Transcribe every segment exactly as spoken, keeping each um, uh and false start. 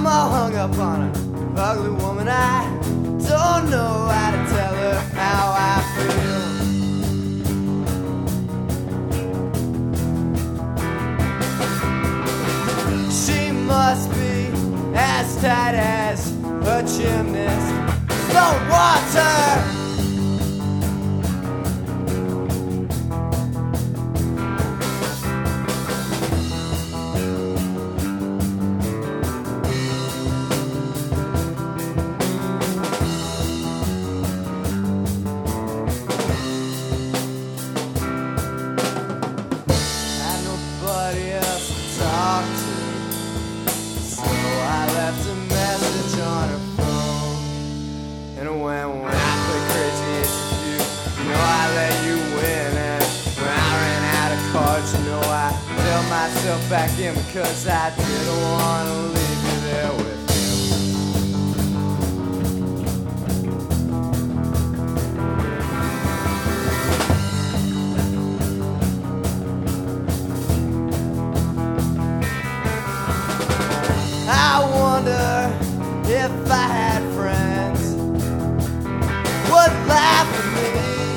I'm all hung up on an ugly woman. I don't know how to tell her how I feel. She must be as tight as a gymnast. Don't want her. Myself back in because I didn't want to leave you there with him. I wonder if I had friends would laugh at me.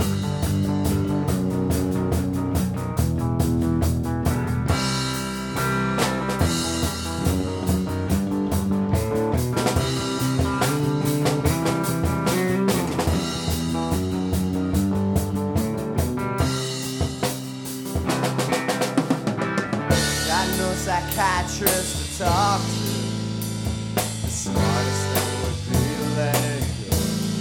Psychiatrist to talk to. The smartest thing would be to let it go.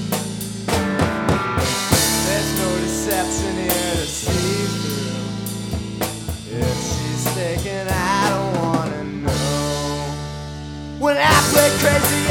There's no deception here to see through. If she's taken, I don't wanna know. When I play crazy